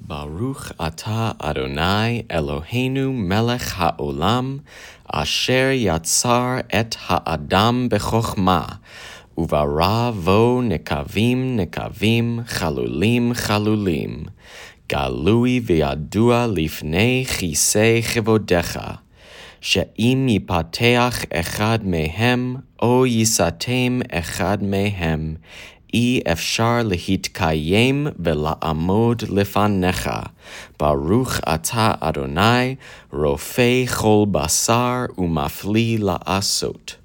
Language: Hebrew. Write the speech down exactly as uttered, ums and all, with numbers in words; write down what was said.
Baruch atah Adonai Eloheinu melech haolam, asher yatzar et ha'adam bechokma, uvara vo nekavim nekavim, chalulim chalulim, galui v'yadua lifnei chisei chevodecha, she'im yipateach echad mehem, o yisatem echad mehem, אי אפשר להתקיים ולעמוד לפניך. ברוך אתה אדוני, רופא כל בשר ומפליא לעשות.